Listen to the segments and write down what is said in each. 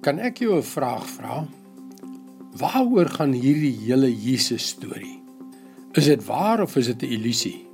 Kan ek jou 'n vraag vra? Waaroor gaan hierdie hele Jesus storie? Is dit waar of is dit 'n illusie?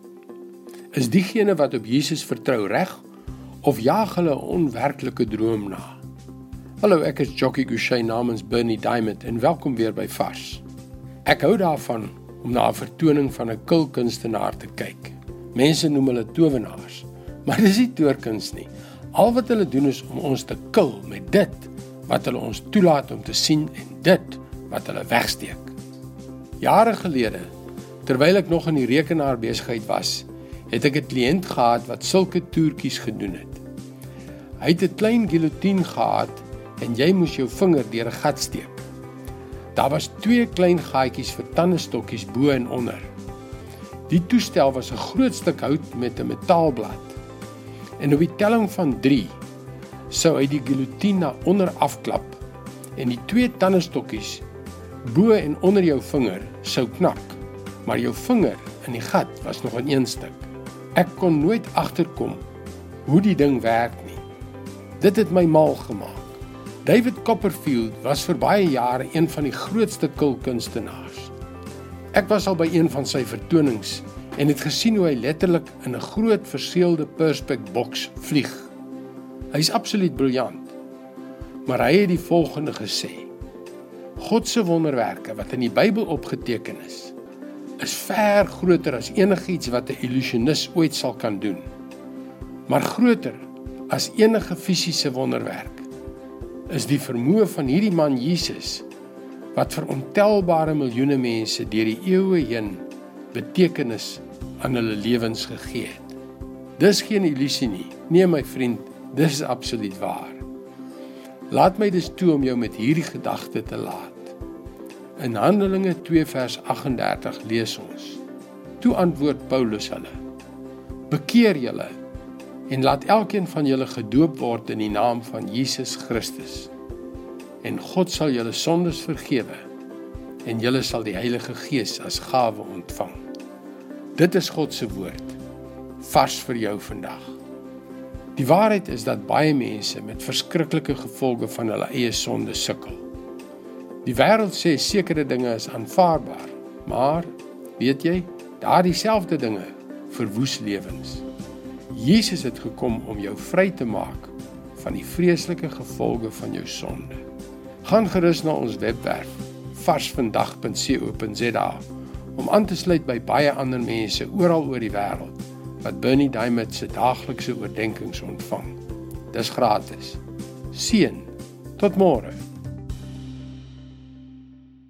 Is diegene wat op Jesus vertrou reg of jaag hulle 'n onwerklike droom na? Hallo, ek is Jockey Gouchee namens Bernie Diamond en welkom weer by Vars. Ek hou daarvan om na 'n vertoning van 'n kulkunstenaar te kyk. Mense noem hulle towenaars, maar dis nie toorkuns nie. Al wat hulle doen is om ons te kil met dit wat hulle ons toelaat om te sien en dit wat hulle wegsteek. Jare gelede, terwyl ek nog in die rekenaarbesigheid was, het ek 'n kliënt gehad wat sulke toertjies gedoen het. Hy het 'n klein guillotine gehad en jy moes jou vinger deur 'n gat steek. Daar was 2 klein gaatjies vir tandestokkies bo en onder. Die toestel was 'n groot stuk hout met 'n metaalblad. En op die telling van 3 sou hy die guillotine na onder afklap en die 2 tandestokkies bo en onder jou vinger sou knak, maar jou vinger in die gat was nog in 1 stuk. Ek kon nooit agterkom hoe die ding werk nie. Dit het my mal gemaak. David Copperfield was vir baie jare een van die grootste kulkunstenaars. Ek was al by een van sy vertonings en het gesien hoe hy letterlik in 'n groot verseelde perspex boks vlieg. Hy is absoluut briljant, maar hy het die volgende gesê: God se wonderwerke wat in die Bybel opgeteken is ver groter as enigiets wat 'n illusionis ooit sal kan doen. Maar groter as enige fisiese wonderwerk is die vermoë van hierdie man Jesus, wat vir ontelbare miljoene mense deur die eeue heen betekenis aan hulle lewens gegee het. Dis geen illusie nie. Nee my vriend, dis absoluut waar. Laat my dus toe om jou met hierdie gedagte te laat. In Handelinge 2 vers 38 lees ons: Toe antwoord Paulus hulle: Bekeer julle en laat elkeen van julle gedoop word in die naam van Jesus Christus. En God sal julle sondes vergewe en julle sal die Heilige Gees as gawe ontvang. Dit is God se woord, vars vir jou vandag. Die waarheid is dat baie mense met verskriklike gevolge van hulle eie sonde sukkel. Die wêreld sê sekere dinge is aanvaarbaar, maar, weet jy, daardie selfde dinge verwoes lewens. Jesus het gekom om jou vry te maak van die vreeslike gevolge van jou sonde. Gaan gerus na ons webwerf, varsvandag.co.za, om aan te sluit by baie ander mense oral oor die wêreld, wat Bernie Diamond se daaglikse oordeenkings ontvang. Dis gratis. Seën. Tot môre.